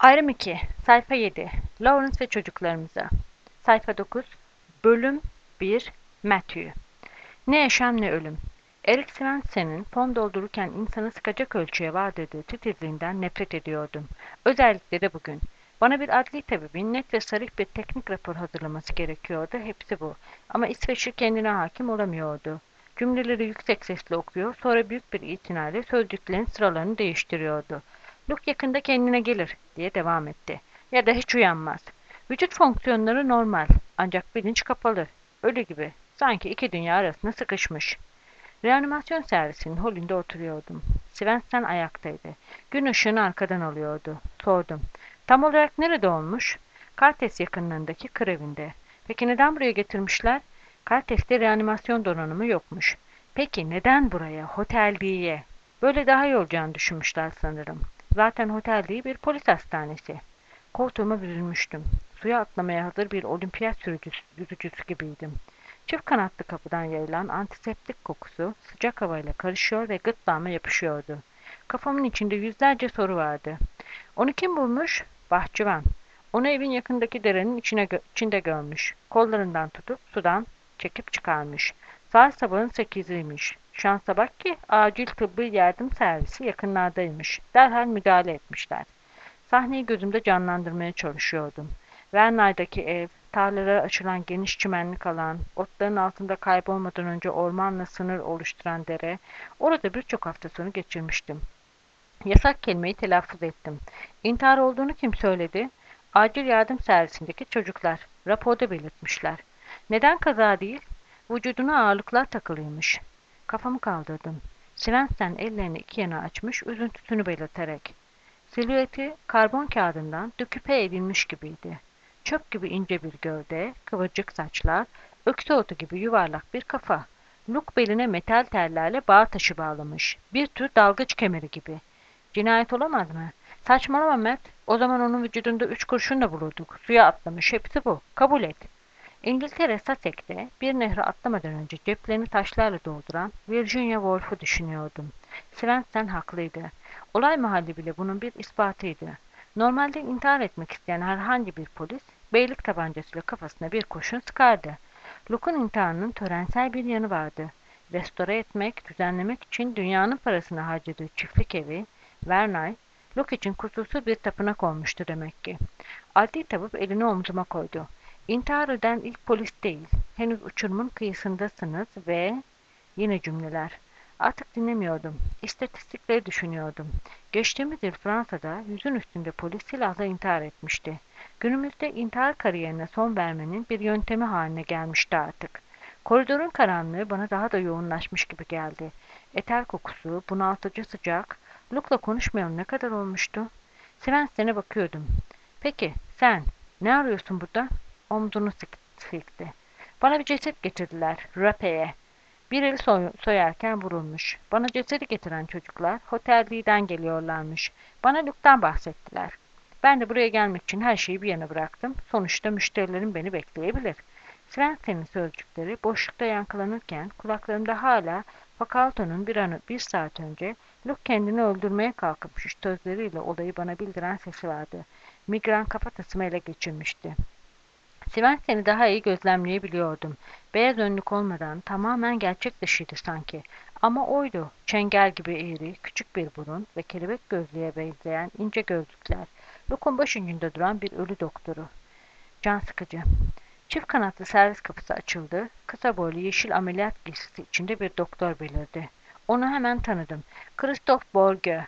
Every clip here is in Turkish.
Ayrım 2, sayfa 7, Lawrence ve çocuklarımıza. Sayfa 9, bölüm 1, Matthew. Ne yaşam ne ölüm. Eric Svensen'in fon doldururken insanı sıkacak ölçüye vardırdığı titizliğinden nefret ediyordum. Özellikle de bugün. Bana bir adli tabibin net ve sarih bir teknik rapor hazırlaması gerekiyordu, hepsi bu. Ama İsveçli kendine hakim olamıyordu. Cümleleri yüksek sesle okuyor, sonra büyük bir itinayla sözcüklerin sıralarını değiştiriyordu. Luke yakında kendine gelir, diye devam etti. Ya da hiç uyanmaz. Vücut fonksiyonları normal, ancak bilinç kapalı. Ölü gibi, sanki iki dünya arasında sıkışmış. Reanimasyon servisinin holünde oturuyordum. Svensson ayaktaydı. Gün ışığını arkadan alıyordu. Sordum. Tam olarak nerede olmuş? Kartes yakınlarındaki kır evinde. Peki neden buraya getirmişler? Kartes'te reanimasyon donanımı yokmuş. Peki neden buraya, Hotel D'ye? Böyle daha iyi olacağını düşünmüşler sanırım. Zaten Hotel D bir polis hastanesi. Koltuğuma büzülmüştüm. Suya atlamaya hazır bir olimpiyat yüzücüsü gibiydim. Çift kanatlı kapıdan yayılan antiseptik kokusu sıcak havayla karışıyor ve gırtlağıma yapışıyordu. Kafamın içinde yüzlerce soru vardı. Onu kim bulmuş? Bahçıvan. Onu evin yakındaki derenin içinde görmüş. Kollarından tutup sudan çekip çıkarmış. Saat sabahın 8'iymiş. Şansa bak ki acil tıbbi yardım servisi yakınlardaymış. Derhal müdahale etmişler. Sahneyi gözümde canlandırmaya çalışıyordum. Vernay'daki ev, tarlalara açılan geniş çimenlik alan, otların altında kaybolmadan önce ormanla sınır oluşturan dere, orada birçok hafta sonu geçirmiştim. Yasak kelimeyi telaffuz ettim. İntihar olduğunu kim söyledi? Acil yardım servisindeki çocuklar. Raporda belirtmişler. Neden kaza değil? Vücuduna ağırlıklar takılıymış. Kafamı kaldırdım. Svensson ellerini iki yana açmış, üzüntüsünü belirterek. Silüeti karbon kağıdından döküpe edilmiş gibiydi. Çöp gibi ince bir gövde, kıvırcık saçlar, öksü otu gibi yuvarlak bir kafa. Luke beline metal tellerle bağ taşı bağlamış. Bir tür dalgıç kemeri gibi. Cinayet olamaz mı? Saçmalama Matt. O zaman onun vücudunda 3 kurşun da bulurduk. Suya atlamış. Hepsi bu. Kabul et. İngiltere Sussex'te bir nehre atlamadan önce ceplerini taşlarla dolduran Virginia Woolf'u düşünüyordum. Svensson haklıydı. Olay mahalli bile bunun bir ispatıydı. Normalde intihar etmek isteyen herhangi bir polis, beylik tabancasıyla kafasına bir kurşun sıkardı. Luke'un intiharının törensel bir yanı vardı. Restore etmek, düzenlemek için dünyanın parasını harcadığı çiftlik evi, Vernay, Luke için kusursuz bir tapınak olmuştu demek ki. Adli tabip elini omzuma koydu. İntihar eden ilk polis değil. Henüz uçurumun kıyısındasınız ve... Yine cümleler. Artık dinlemiyordum. İstatistikleri düşünüyordum. Geçtiğimiz yıl Fransa'da yüzün üstünde polis silahla intihar etmişti. Günümüzde intihar kariyerine son vermenin bir yöntemi haline gelmişti artık. Koridorun karanlığı bana daha da yoğunlaşmış gibi geldi. Eter kokusu, bunaltıcı sıcak. Luke'la konuşmayalı ne kadar olmuştu? Svensson'e bakıyordum. Peki, sen ne arıyorsun burada? Omzunu silkti. Bana bir ceset getirdiler, Rape'ye. Bir eli soyarken vurulmuş. Bana cesedi getiren çocuklar Hotel D'den geliyorlarmış. Bana Luke'dan bahsettiler. Ben de buraya gelmek için her şeyi bir yana bıraktım. Sonuçta müşterilerim beni bekleyebilir. Svensson'in sözcükleri boşlukta yankılanırken kulaklarımda hala Fakalto'nun bir saat önce Luke kendini öldürmeye kalkmış sözleriyle olayı bana bildiren sesi vardı. Migren kafatasımı ele geçirmişti. Svensson'i daha iyi gözlemleyebiliyordum. Beyaz önlük olmadan tamamen gerçek dışıydı sanki. Ama oydu. Çengel gibi eğri, küçük bir burun ve kelebek gözlüğe benzeyen ince gözlükler. Luke'un başucunda duran bir ölü doktoru. Can sıkıcı. Çift kanatlı servis kapısı açıldı. Kısa boylu yeşil ameliyat giysisi içinde bir doktor belirdi. Onu hemen tanıdım. Christophe Bourgeois.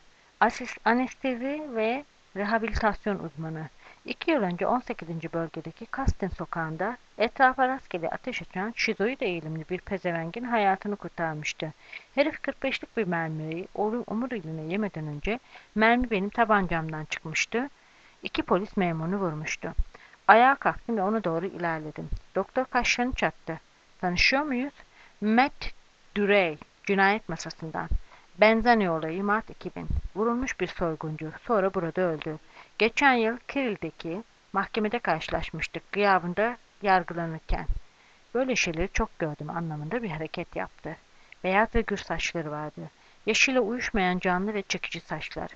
Anestezi ve rehabilitasyon uzmanı. 2 yıl önce 18. bölgedeki Kastin sokağında etrafa rastgele ateş açan şizoid eğilimli bir pezevengin hayatını kurtarmıştı. Herif 45'lik bir mermiyi omuriliğine yemeden önce mermi benim tabancamdan çıkmıştı. 2 polis memurunu vurmuştu. Ayağa kalktım ve ona doğru ilerledim. Doktor kaşlarını çattı. Tanışıyor muyuz? Matt Durey, cinayet masasından. Benzani olayı Mart 2000. Vurulmuş bir soyguncu. Sonra burada öldü. Geçen yıl Kirill'deki mahkemede karşılaşmıştık gıyabında yargılanırken. Böyle şeyleri çok gördüm anlamında bir hareket yaptı. Beyaz ve gür saçları vardı. Yaşıyla uyuşmayan canlı ve çekici saçlar.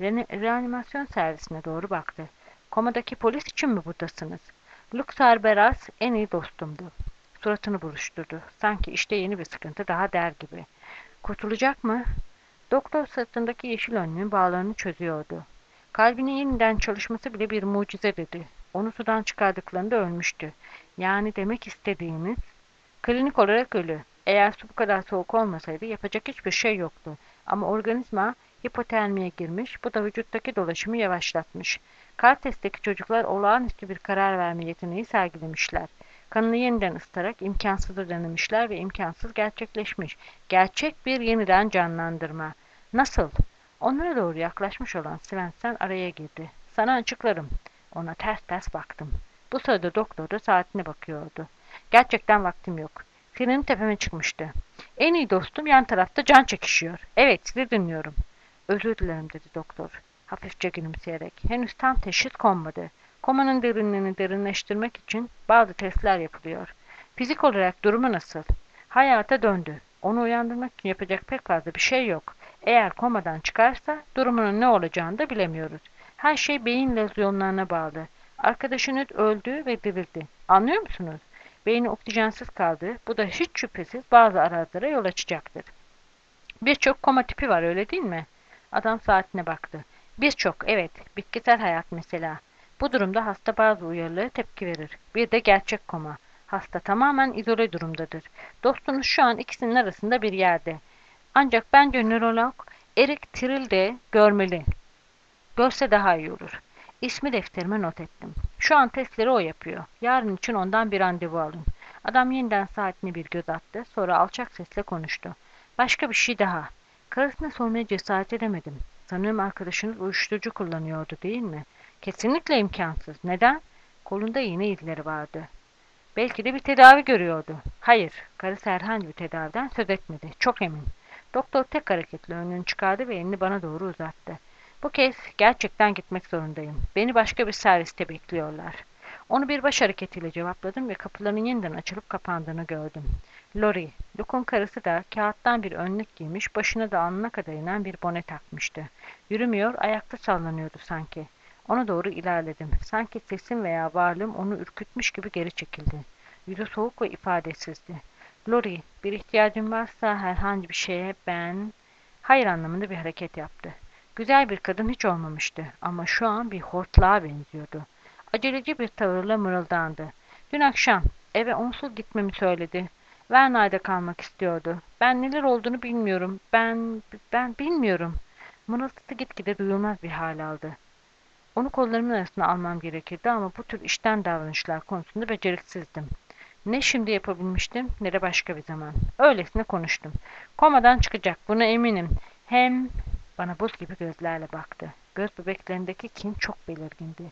Reanimasyon servisine doğru baktı. Komadaki polis için mi buradasınız? Luxar Beras en iyi dostumdu. Suratını buruşturdu. Sanki işte yeni bir sıkıntı daha der gibi. Kurtulacak mı? Doktor sırtındaki yeşil önlüğün bağlarını çözüyordu. Kalbinin yeniden çalışması bile bir mucize dedi. Onu sudan çıkardıklarında ölmüştü. Yani demek istediğimiz, klinik olarak ölü. Eğer su bu kadar soğuk olmasaydı yapacak hiçbir şey yoktu. Ama organizma hipotermiye girmiş, bu da vücuttaki dolaşımı yavaşlatmış. Kartes'teki çocuklar olağanüstü bir karar verme yeteneği sergilemişler. Kanını yeniden ısıtarak imkansızı denemişler ve imkansız gerçekleşmiş. Gerçek bir yeniden canlandırma. Nasıl? Onlara doğru yaklaşmış olan Svensson araya girdi. Sana açıklarım. Ona ters ters baktım. Bu sırada doktor da saatine bakıyordu. Gerçekten vaktim yok. Senin tepeme çıkmıştı. En iyi dostum yan tarafta can çekişiyor. Evet, sizi dinliyorum. Özür dilerim dedi doktor. Hafifçe gülümseyerek. Henüz tam teşhis konmadı. Komanın derinliğini derinleştirmek için bazı testler yapılıyor. Fizik olarak durumu nasıl? Hayata döndü. Onu uyandırmak için yapacak pek fazla bir şey yok. Eğer komadan çıkarsa durumunun ne olacağını da bilemiyoruz. Her şey beyin lezyonlarına bağlı. Arkadaşınız öldü ve dirildi. Anlıyor musunuz? Beyni oksijensiz kaldı. Bu da hiç şüphesiz bazı arazilere yol açacaktır. Birçok koma tipi var öyle değil mi? Adam saatine baktı. Birçok evet. Bitkisel hayat mesela. Bu durumda hasta bazı uyarılara tepki verir. Bir de gerçek koma. Hasta tamamen izole durumdadır. Dostunuz şu an ikisinin arasında bir yerde. Ancak bence nörolog Eric Trilde görmeli. Görse daha iyi olur. İsmi defterime not ettim. Şu an testleri o yapıyor. Yarın için ondan bir randevu alın. Adam yeniden saatine bir göz attı. Sonra alçak sesle konuştu. Başka bir şey daha. Karısına sormaya cesaret edemedim. Sanırım arkadaşınız uyuşturucu kullanıyordu değil mi? Kesinlikle imkansız. Neden? Kolunda iğne izleri vardı. Belki de bir tedavi görüyordu. Hayır, karısı herhangi bir tedaviden söz etmedi. Çok emin. Doktor tek hareketle önünü çıkardı ve elini bana doğru uzattı. Bu kez gerçekten gitmek zorundayım. Beni başka bir serviste bekliyorlar. Onu bir baş hareketiyle cevapladım ve kapıların yeniden açılıp kapandığını gördüm. Lori, Luke'un karısı da kağıttan bir önlük giymiş, başına da alnına kadar inen bir bone takmıştı. Yürümüyor, ayakta sallanıyordu sanki. Ona doğru ilerledim. Sanki sesim veya varlığım onu ürkütmüş gibi geri çekildi. Yüzü soğuk ve ifadesizdi. Lori, bir ihtiyacın varsa herhangi bir şeye ben... Hayır anlamında bir hareket yaptı. Güzel bir kadın hiç olmamıştı ama şu an bir hortlağa benziyordu. Aceleci bir tavırla mırıldandı. Dün akşam eve onsuz gitmemi söyledi. Vernay'da kalmak istiyordu. Ben neler olduğunu bilmiyorum. Ben bilmiyorum. Mırıltısı gitgide duyulmaz bir hal aldı. Onu kollarımın arasına almam gerekirdi ama bu tür işten davranışlar konusunda beceriksizdim. Ne şimdi yapabilmiştim ne de başka bir zaman. Öylesine konuştum. Komadan çıkacak buna eminim. Hem bana buz gibi gözlerle baktı. Göz bebeklerindeki kin çok belirgindi.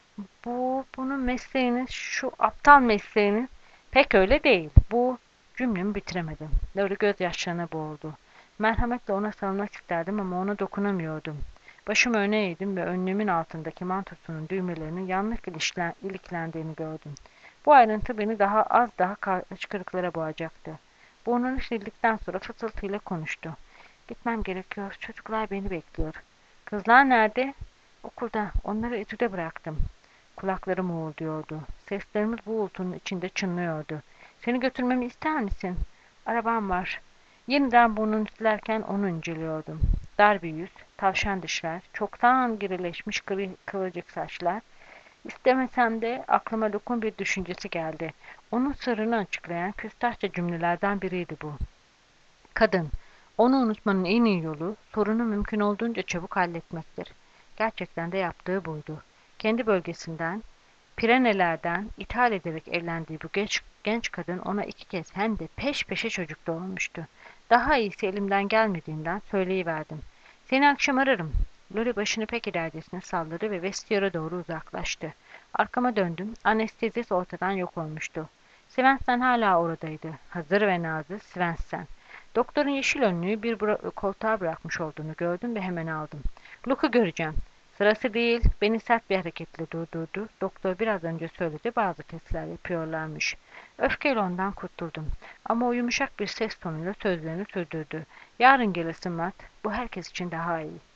Bunun mesleğiniz, şu aptal mesleğiniz pek öyle değil. Cümlemi bitiremedim. Lori gözyaşlarına boğuldu. Merhametle ona sarılmak isterdim ama ona dokunamıyordum. Başımı öne eğdim ve önlüğümün altındaki mantosunun düğmelerinin yanlış iliklendiğini gördüm. Bu ayrıntı beni daha hıçkırıklara boğacaktı. Burnunu sildikten sonra fısıltıyla konuştu. Gitmem gerekiyor. Çocuklar beni bekliyor. Kızlar nerede? Okulda. Onları etüde bıraktım. Kulaklarım uğulduyordu. Seslerimiz bu uğultunun içinde çınlıyordu. Seni götürmemi ister misin? Arabam var. Yeniden burnunu silerken onu inceliyordum. Dar bir yüz, tavşan dişler, çoktan girileşmiş kıvırcık saçlar. İstemesem de aklıma dokun bir düşüncesi geldi. Onun sırrını açıklayan küstahça cümlelerden biriydi bu. Kadın, onu unutmanın en iyi yolu sorunu mümkün olduğunca çabuk halletmektir. Gerçekten de yaptığı buydu. Kendi bölgesinden, Pirenelerden ithal ederek evlendiği bu genç kadın ona 2 kez hem de peş peşe çocuk doğurmuştu. Daha iyisi elimden gelmediğinden söyleyiverdim. Seni akşam ararım. Lori başını pek ilercesine salladı ve vestiyara doğru uzaklaştı. Arkama döndüm. Anestezis ortadan yok olmuştu. Svensson hala oradaydı. Hazır ve nazır Svensson. Doktorun yeşil önlüğü bir koltuğa bırakmış olduğunu gördüm ve hemen aldım. Luke'u göreceğim. Sırası değil, beni sert bir hareketle durdurdu. Doktor biraz önce söyledi, bazı testler yapıyorlarmış. Öfkeyle ondan kurtuldum. Ama o yumuşak bir ses tonuyla sözlerini sürdürdü. Yarın gelirsin Matt, bu herkes için daha iyi.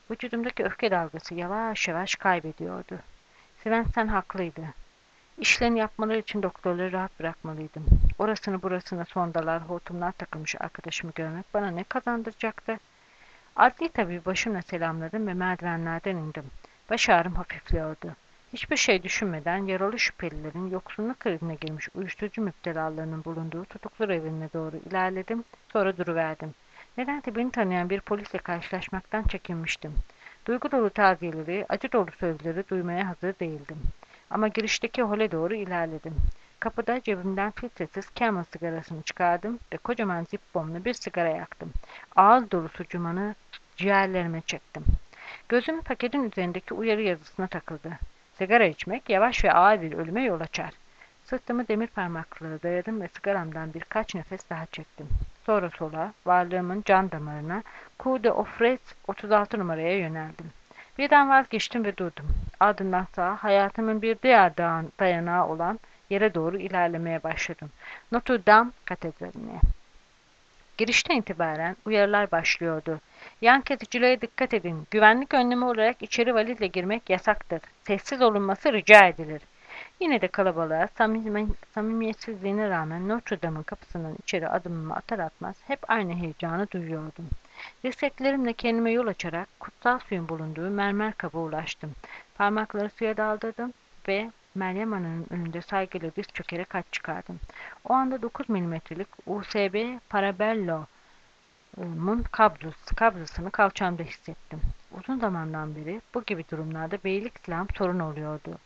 Vücudumdaki öfke dalgası yavaş yavaş kaybediyordu. Svensson haklıydı. İşlerini yapmaları için doktorları rahat bırakmalıydım. Orasını burasına sondalar, hortumlar takılmış arkadaşımı görmek bana ne kazandıracaktı? Adli tabii başımla selamladım ve merdivenlerden indim. Baş ağrım hafifliyordu. Hiçbir şey düşünmeden yaralı şüphelilerin yoksunluk krizine girmiş uyuşturucu müptelalarının bulunduğu tutuklar evine doğru ilerledim, sonra duruverdim. Nedense beni tanıyan bir polisle karşılaşmaktan çekinmiştim. Duygu dolu taziyeleri, acı dolu sözleri duymaya hazır değildim. Ama girişteki hole doğru ilerledim. Kapıda cebimden filtresiz Camel sigarasını çıkardım ve kocaman zippomlu bir sigara yaktım. Ağız dolusu cumanı ciğerlerime çektim. Gözüm paketin üzerindeki uyarı yazısına takıldı. Sigara içmek yavaş ve ağır bir ölüme yol açar. Sırtımı demir parmaklığa dayadım ve sigaramdan birkaç nefes daha çektim. Sonra sola, varlığımın can damarına, Coup de Ofres 36 numaraya yöneldim. Birden vazgeçtim ve durdum. Ardından sağa, hayatımın bir diğer dayanağı olan yere doğru ilerlemeye başladım. Notre Dame Katedrali'ne. Girişten itibaren uyarılar başlıyordu. Yan kesicilere dikkat edin. Güvenlik önlemi olarak içeri valizle girmek yasaktır. Sessiz olunması rica edilir. Yine de kalabalığa, samimiyetsizliğine rağmen Notre Dame'ın kapısından içeri adımımı atar atmaz hep aynı heyecanı duyuyordum. Dirseklerimle kendime yol açarak kutsal suyun bulunduğu mermer kaba ulaştım. Parmakları suya daldırdım ve Meryem Ana'nın önünde saygıyla diz çökerek haç çıkardım. O anda 9 milimetrelik USB Parabellum'un kabzasını kalçamda hissettim. Uzun zamandan beri bu gibi durumlarda beylik silahım sorun oluyordu.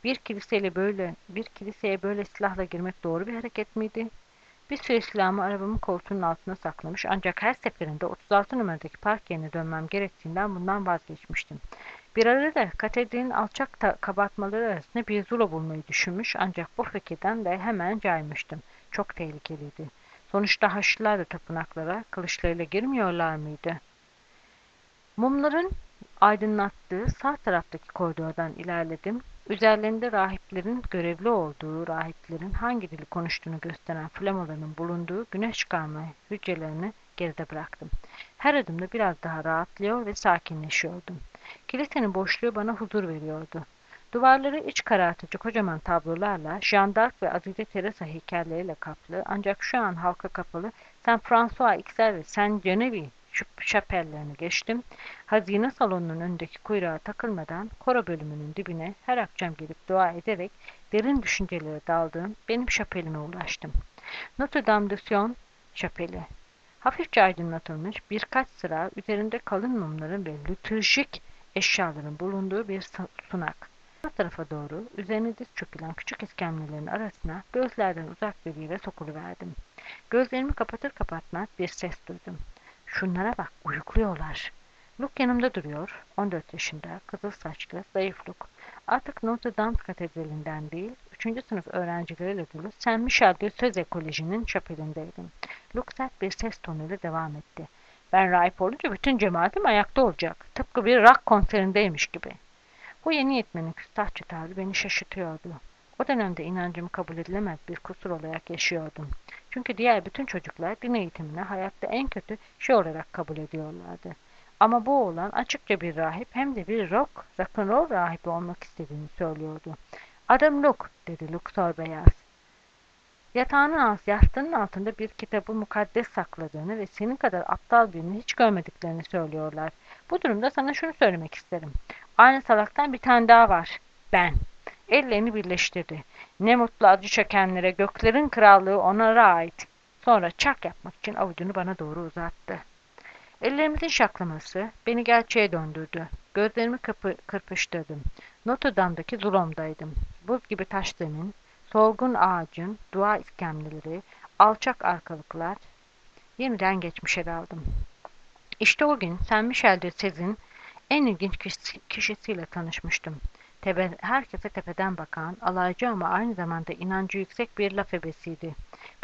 Bir kiliseye böyle silahla girmek doğru bir hareket miydi? Bir süre silahımı arabamın koltuğunun altına saklamış ancak her seferinde 36 numaradaki park yerine dönmem gerektiğinden bundan vazgeçmiştim. Bir ara da katedralin alçak kabartmaları arasında bir zulo bulmayı düşünmüş ancak bu fikirden de hemen caymıştım. Çok tehlikeliydi. Sonuçta Haçlılar da tapınaklara kılıçlarıyla girmiyorlar mıydı? Mumların aydınlattığı sağ taraftaki koridordan ilerledim. Üzerlerinde rahiplerin görevli olduğu, rahiplerin hangi dili konuştuğunu gösteren flamaların bulunduğu güneş çıkarma hücrelerini geride bıraktım. Her adımda biraz daha rahatlıyor ve sakinleşiyordum. Kilisenin boşluğu bana huzur veriyordu. Duvarları iç karartıcı kocaman tablolarla, Jeanne d'Arc ve Azize Teresa heykelleriyle kaplı ancak şu an halka kapalı Saint François Xavier ve Saint Genevieve şapellerini geçtim. Hazine salonunun önündeki kuyruğa takılmadan koro bölümünün dibine her akşam gelip dua ederek derin düşüncelere daldığım benim şapelime ulaştım. Notre Dame de Sion şapeli. Hafifçe aydınlatılmış birkaç sıra üzerinde kalın mumların ve litürjik eşyaların bulunduğu bir sunak. Sağ tarafa doğru üzerine diz çökülen küçük iskemlelerin arasına gözlerden uzak bir yere sokuluverdim. Gözlerimi kapatır kapatmaz bir ses duydum. Şunlara bak, uyukluyorlar. Luke yanımda duruyor. 14 yaşında, kızıl saçlı, zayıf Luke. Artık Notre Dame Katedrali'nden değil, 3. sınıf öğrencileriyle dolu Saint Michel de Söze Koleji'nin şapelindeydim. Luke sert bir ses tonuyla devam etti. Ben rahip olunca bütün cemaatim ayakta olacak. Tıpkı bir rock konserindeymiş gibi. Bu yeni yetmenin küstahça tavrı beni şaşırtıyordu. O dönemde inancımı kabul edilemez bir kusur olarak yaşıyordum. Çünkü diğer bütün çocuklar din eğitimini hayatta en kötü şey olarak kabul ediyorlardı. Ama bu oğlan açıkça bir rahip hem de bir rock'n'roll rahibi olmak istediğini söylüyordu. Adım Luke, dedi Luke Sorbeyaz. Yastığının altında bir kitabı mukaddes sakladığını ve senin kadar aptal birini hiç görmediklerini söylüyorlar. Bu durumda sana şunu söylemek isterim. Aynı salaktan bir tane daha var. Ben. Ellerini birleştirdi. Ne mutlu acı çekenlere göklerin krallığı onlara ait. Sonra çak yapmak için avucunu bana doğru uzattı. Ellerimizin şaklaması beni gerçeğe döndürdü. Gözlerimi kırpıştırdım. Notre Dame'daki zulomdaydım. Buz gibi taş zemin, solgun ağacın, dua iskemleleri, alçak arkalıklar. Yeniden geçmişe daldım. İşte o gün Saint Michel de Sez'in en ilginç kişisiyle tanışmıştım. Herkese tepeden bakan, alaycı ama aynı zamanda inancı yüksek bir laf ebesiydi.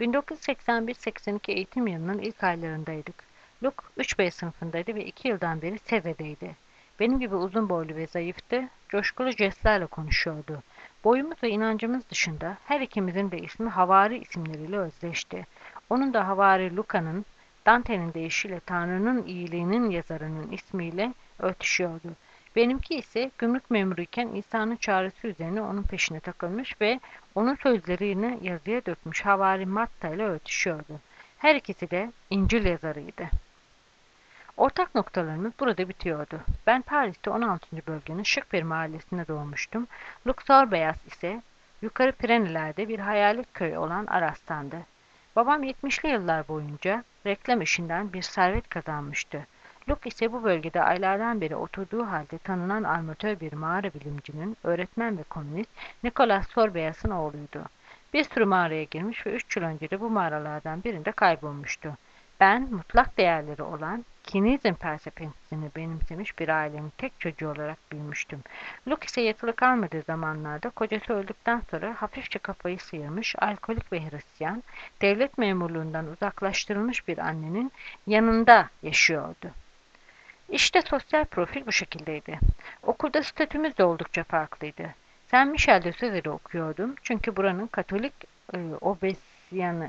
1981-82 eğitim yılının ilk aylarındaydık. Luke 3B sınıfındaydı ve 2 yıldan beri Seze'deydi. Benim gibi uzun boylu ve zayıftı, coşkulu jestlerle konuşuyordu. Boyumuz ve inancımız dışında her ikimizin de ismi Havari isimleriyle özdeşti. Onun da Havari Luka'nın, Dante'nin deyişiyle Tanrı'nın iyiliğinin yazarının ismiyle örtüşüyordu. Benimki ise gümrük memuruyken İsa'nın çağrısı üzerine onun peşine takılmış ve onun sözlerini yazıya dökmüş Havari Matta ile örtüşüyordu. Her ikisi de İncil yazarıydı. Ortak noktalarımız burada bitiyordu. Ben Paris'te 16. bölgenin şık bir mahallesinde doğmuştum. Luxor Beyaz ise yukarı Pireneler'de bir hayalet köy olan Aras'tandı. Babam 70'li yıllar boyunca reklam işinden bir servet kazanmıştı. Luke ise bu bölgede aylardan beri oturduğu halde tanınan amatör bir mağara bilimcinin, öğretmen ve komünist Nicolas Sorbeyas'ın oğluydu. Bir sürü mağaraya girmiş ve 3 yıl önce de bu mağaralardan birinde kaybolmuştu. Ben mutlak değerleri olan Kinizm felsefesini benimsemiş bir ailenin tek çocuğu olarak büyümüştüm. Luke ise yatılı kalmadığı zamanlarda kocası öldükten sonra hafifçe kafayı sıyırmış, alkolik ve Hristiyan, devlet memurluğundan uzaklaştırılmış bir annenin yanında yaşıyordu. İşte sosyal profil bu şekildeydi. Okulda statümüz de oldukça farklıydı. Saint Michel'de Sözleri okuyordum çünkü buranın Katolik obezyanı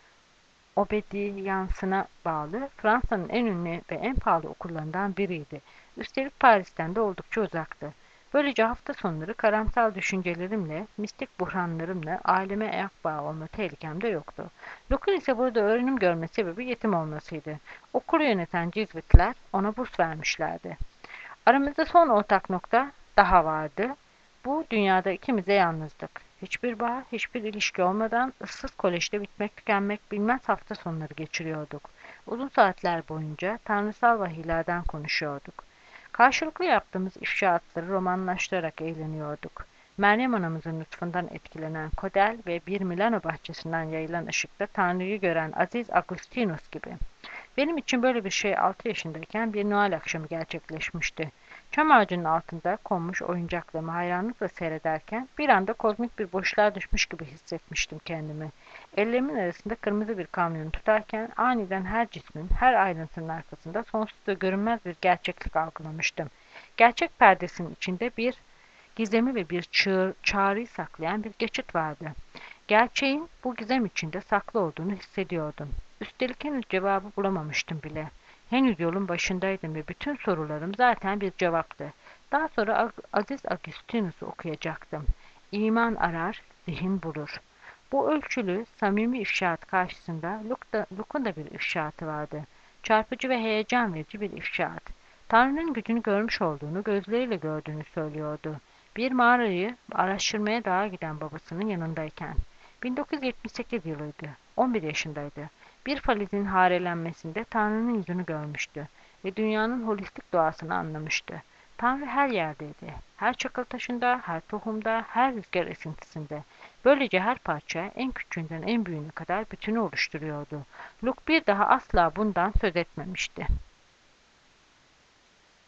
obediyansına bağlı Fransa'nın en ünlü ve en pahalı okullarından biriydi. Üstelik Paris'ten de oldukça uzaktı. Böylece hafta sonları karamsal düşüncelerimle, mistik buhranlarımla aileme ayak bağı olma tehlikem de yoktu. Luke'un ise burada öğrenim görme sebebi yetim olmasıydı. Okulu yöneten Cizvitler ona burs vermişlerdi. Aramızda son ortak nokta daha vardı. Bu dünyada ikimiz de yalnızdık. Hiçbir bağ, hiçbir ilişki olmadan ıssız kolejde bitmek tükenmek bilmez hafta sonları geçiriyorduk. Uzun saatler boyunca tanrısal vahiylerden konuşuyorduk. Karşılıklı yaptığımız ifşaatları romanlaştırarak eğleniyorduk. Meryem anamızın lütfundan etkilenen Kodel ve bir Milano bahçesinden yayılan ışıkta Tanrı'yı gören Aziz Agustinus gibi. Benim için böyle bir şey 6 yaşındayken bir Noel akşamı gerçekleşmişti. Çam ağacının altında konmuş oyuncaklarımı hayranlıkla seyrederken bir anda kozmik bir boşluğa düşmüş gibi hissetmiştim kendimi. Ellerimin arasında kırmızı bir kamyonu tutarken aniden her cismin, her ayrıntının arkasında sonsuz ve görünmez bir gerçeklik algılamıştım. Gerçek perdesinin içinde bir gizemi ve bir çağrıyı saklayan bir geçit vardı. Gerçeğin bu gizem içinde saklı olduğunu hissediyordum. Üstelik henüz cevabı bulamamıştım bile. Henüz yolun başındaydım ve bütün sorularım zaten bir cevaptı. Daha sonra Aziz Agustinus'u okuyacaktım. İman arar, zihin bulur. Bu ölçülü, samimi ifşaat karşısında Luke'un da bir ifşaatı vardı. Çarpıcı ve heyecan verici bir ifşaat. Tanrı'nın gücünü görmüş olduğunu, gözleriyle gördüğünü söylüyordu. Bir mağarayı araştırmaya dağa giden babasının yanındayken. 1978 yılıydı. 11 yaşındaydı. Bir falezin harelenmesinde Tanrı'nın yüzünü görmüştü ve dünyanın holistik doğasını anlamıştı. Tanrı her yerdeydi. Her çakıl taşında, her tohumda, her rüzgar esintisinde. Böylece her parça en küçüğünden en büyüğüne kadar bütünü oluşturuyordu. Luke bir daha asla bundan söz etmemişti.